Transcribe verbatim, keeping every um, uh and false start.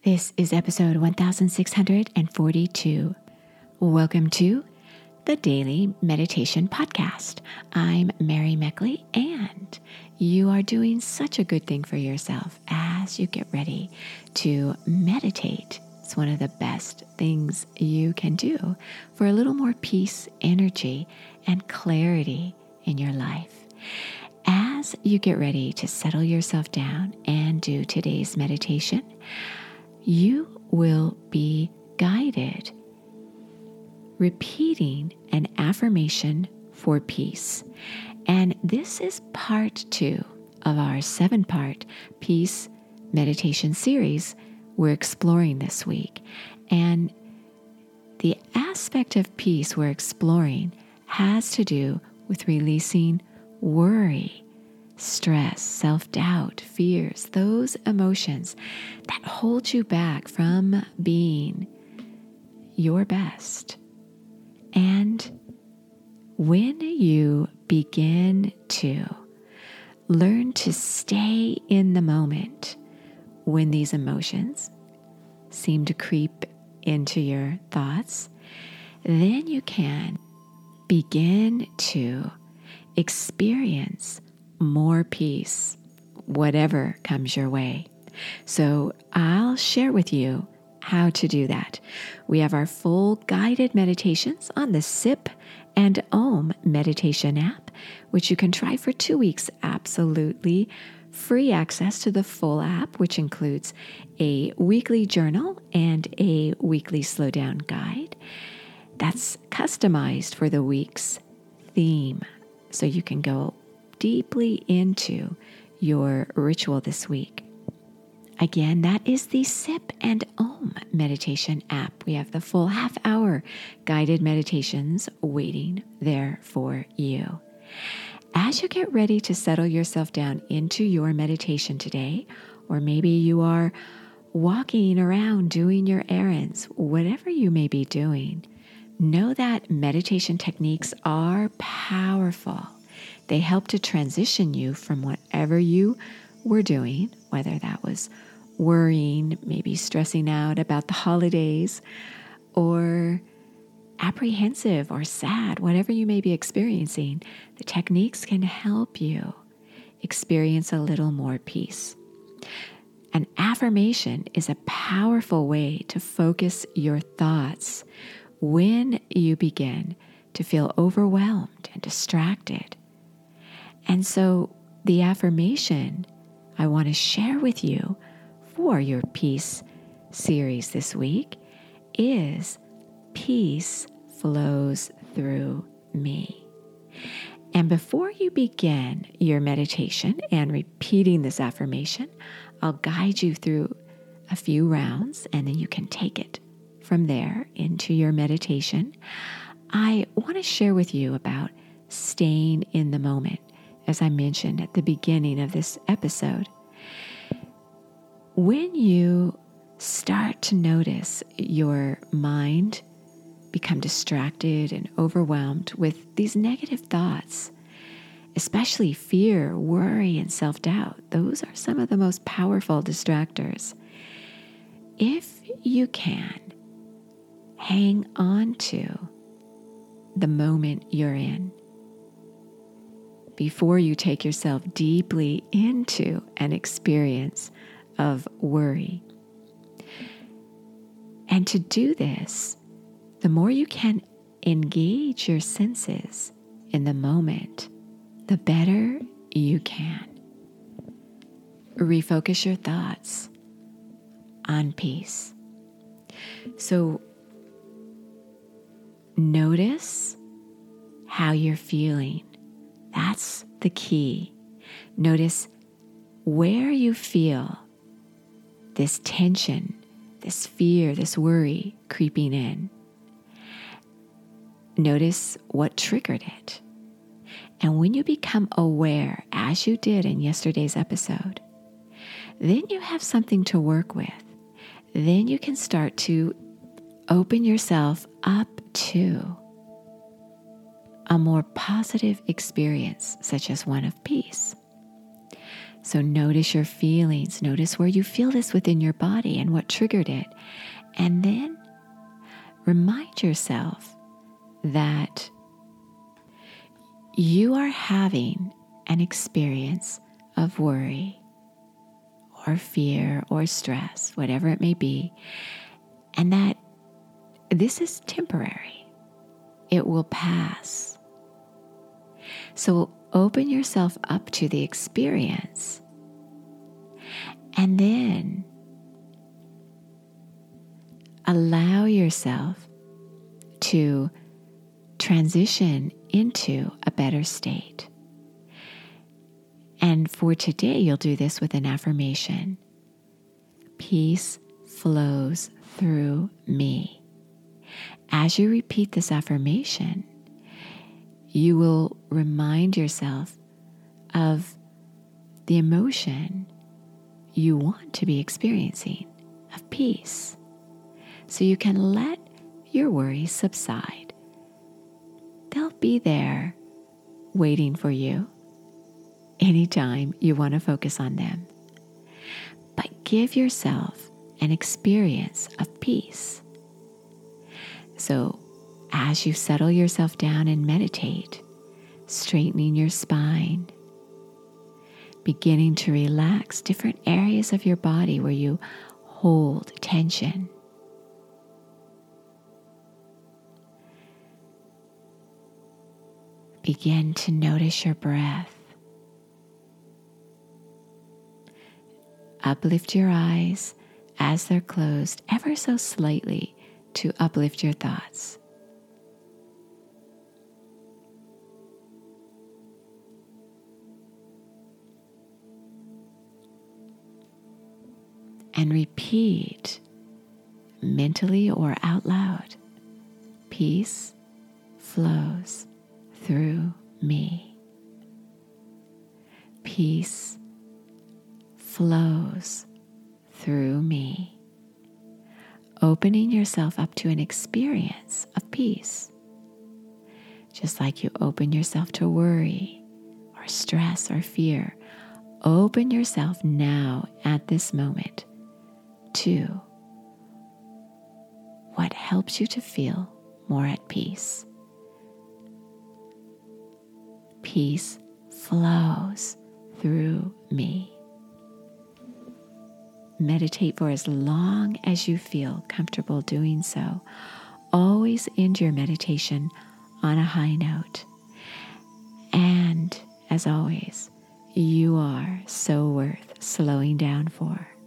This is episode one thousand six hundred forty-two. Welcome to the Daily Meditation Podcast. I'm Mary Meckley, and you are doing such a good thing for yourself as you get ready to meditate. It's one of the best things you can do for a little more peace, energy, and clarity in your life. As you get ready to settle yourself down and do today's meditation, you will be guided repeating an affirmation for peace. And this is part two of our seven-part peace meditation series we're exploring this week. And the aspect of peace we're exploring has to do with releasing worry, stress, self-doubt, fears, those emotions that hold you back from being your best. And when you begin to learn to stay in the moment when these emotions seem to creep into your thoughts, then you can begin to experience more peace, whatever comes your way. So I'll share with you how to do that. We have our full guided meditations on the Sip and Om meditation app, which you can try for two weeks, absolutely free access to the full app, which includes a weekly journal and a weekly slow down guide that's customized for the week's theme. So you can go deeply into your ritual this week. Again, that is the Sip and Om meditation app. We have the full half hour guided meditations waiting there for you. As you get ready to settle yourself down into your meditation today, or maybe you are walking around doing your errands, whatever you may be doing, know that meditation techniques are powerful. They help to transition you from whatever you were doing, whether that was worrying, maybe stressing out about the holidays, or apprehensive or sad, whatever you may be experiencing. The techniques can help you experience a little more peace. An affirmation is a powerful way to focus your thoughts when you begin to feel overwhelmed and distracted. And so the affirmation I want to share with you for your peace series this week is peace flows through me. And before you begin your meditation and repeating this affirmation, I'll guide you through a few rounds and then you can take it from there into your meditation. I want to share with you about staying in the moment. As I mentioned at the beginning of this episode, when you start to notice your mind become distracted and overwhelmed with these negative thoughts, especially fear, worry, and self-doubt, those are some of the most powerful distractors. If you can, hang on to the moment you're in before you take yourself deeply into an experience of worry. And to do this, the more you can engage your senses in the moment, the better you can. Refocus your thoughts on peace. So notice how you're feeling. That's the key. Notice where you feel this tension, this fear, this worry creeping in. Notice what triggered it. And when you become aware, as you did in yesterday's episode, then you have something to work with. Then you can start to open yourself up to a more positive experience, such as one of peace. So notice your feelings. Notice where you feel this within your body and what triggered it. And then remind yourself that you are having an experience of worry or fear or stress, whatever it may be, and that this is temporary. It will pass. So open yourself up to the experience, and then allow yourself to transition into a better state. And for today, you'll do this with an affirmation. Peace flows through me. As you repeat this affirmation, you will remind yourself of the emotion you want to be experiencing of peace, so you can let your worries subside. They'll be there waiting for you anytime you want to focus on them. But give yourself an experience of peace. So as you settle yourself down and meditate, straightening your spine, beginning to relax different areas of your body where you hold tension. Begin to notice your breath. Uplift your eyes as they're closed ever so slightly to uplift your thoughts. And repeat mentally or out loud, peace flows through me. Peace flows through me. Opening yourself up to an experience of peace. Just like you open yourself to worry or stress or fear, open yourself now at this moment to what helps you to feel more at peace. Peace flows through me. Meditate for as long as you feel comfortable doing so. Always end your meditation on a high note. And as always, you are so worth slowing down for.